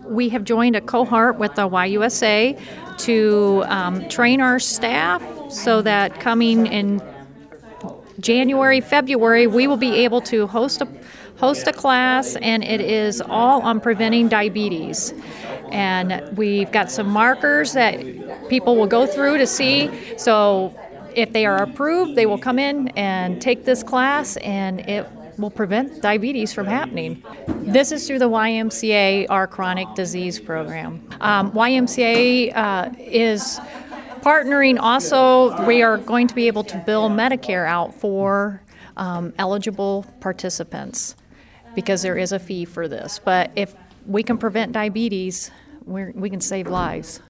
we have joined a cohort with the YUSA to train our staff so that coming in January, February, we will be able to host a class, and it is all on preventing diabetes. And we've got some markers that people will go through to see. So if they are approved, they will come in and take this class, and it will prevent diabetes from happening. This is through the YMCA, our chronic disease program. YMCA is partnering also. We are going to be able to bill Medicare out for eligible participants because there is a fee for this. But if we can prevent diabetes, we can save lives.